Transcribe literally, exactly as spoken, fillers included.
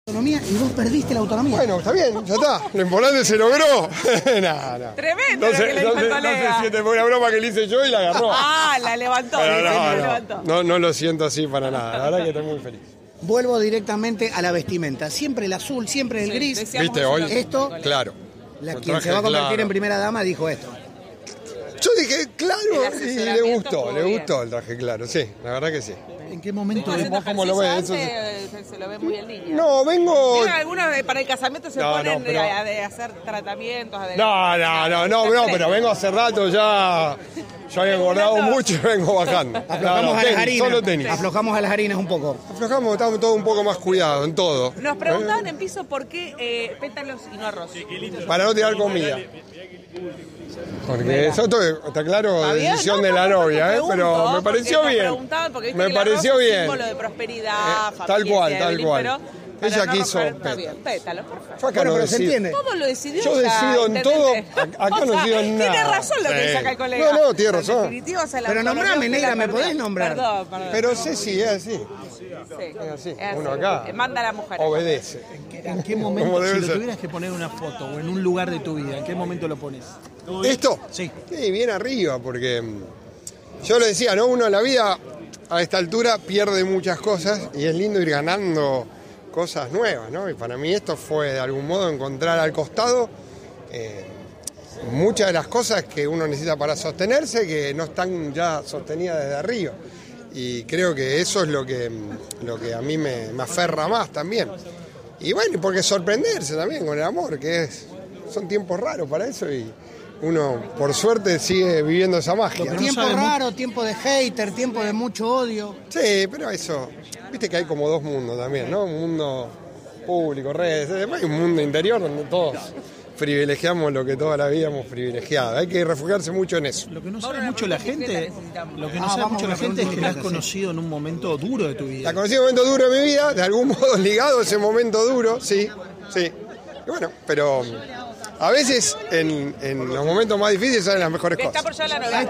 autonomía y vos perdiste la autonomía. Bueno, está bien, ya está. Lo importante se logró. nah, no. Tremendo No lo sé, que le no dijo sé, el no sé colega. si este fue una broma que le hice yo y la agarró. Ah, la levantó. Pero sí, no, sí, la no, levantó. no, no lo siento así para nada. La verdad que estoy muy feliz. Vuelvo directamente a la vestimenta. Siempre el azul, siempre el Sí, gris. decíamos ¿Viste eso hoy? lo mismo, Esto- colega. Claro. La Un quien se traje va a convertir claro. en primera dama dijo esto. Yo dije, claro, El y le asesoramiento gustó, estuvo le bien. gustó el traje claro, sí, la verdad que sí. ¿En qué momento? ¿Vos haciendo ¿Vos cómo lo ves? ejercicio Eso antes, eh, se lo ve muy en línea. No, vengo... Vieron, algunos de- para el casamiento se No, ponen no, pero- de, a- de hacer tratamientos. de- No, no, no, no, no, pero vengo hace rato ya... Yo había engordado mucho y vengo bajando. Aflojamos No, no, a las tenis, harinas. solo tenis. Aflojamos a las harinas un poco. Aflojamos, estamos todos un poco más cuidados en todo. Nos preguntaban en piso por qué eh, pétalos y no arroz. Para no tirar comida. Porque eso todo- está claro, ¿Está bien? decisión No, de no, la no, novia, te ¿eh? Pero pregunto, me pareció porque nos bien. preguntaban, porque viste Me que el arroz pareció es un bien. símbolo de prosperidad, Eh, familia, tal cual, tal Evelyn, cual. pero Ella para no quiso romper, está pétalo. bien, pétalo, perfecto. Yo acá Bueno, no pero se decido. entiende. Todo lo decidió Yo ya, decido en intendente. todo, ac- acá O no sea, decido en nada. Tiene razón lo que Sí. saca el colega. No, no, tiene En razón. definitiva, o sea, la Pero autonomía nombrame, usted la negra, ¿me perdió. podés nombrar? Perdón, perdón. Pero sí, sí, es así. Sí. Es así. Es así. Uno acá Eh, Manda a la mujer. obedece. ¿En qué Como momento, debe si lo ser. tuvieras que poner una foto o en un lugar de tu vida, en qué momento lo pones? ¿Esto? Sí. Sí, bien arriba, porque mm, yo lo decía, ¿no? Uno en la vida a esta altura pierde muchas cosas y es lindo ir ganando cosas nuevas, ¿no? Y para mí esto fue de algún modo encontrar al costado eh, muchas de las cosas que uno necesita para sostenerse que no están ya sostenidas desde arriba. Y creo que eso es lo que, lo que a mí me, me aferra más también. Y bueno, y porque sorprenderse también con el amor, que es son tiempos raros para eso y uno, por suerte, sigue viviendo esa magia. no Tiempo sabemos- raro, tiempo de hater, tiempo de mucho odio. Sí, pero eso, viste que hay como dos mundos también, ¿no? Un mundo público, redes, después hay un mundo interior donde todos privilegiamos lo que toda la vida hemos privilegiado. Hay que refugiarse mucho en eso. Lo que no sabe mucho la gente, lo que no Ah, sabe vamos mucho a la hacer gente es que un la has corte, sí. conocido en un momento duro de tu vida. La conocí en un momento duro de mi vida, de algún modo ligado a ese momento duro, sí, sí. Y bueno, pero a veces en, en los momentos más difíciles salen las mejores Está cosas. por llegar la novia.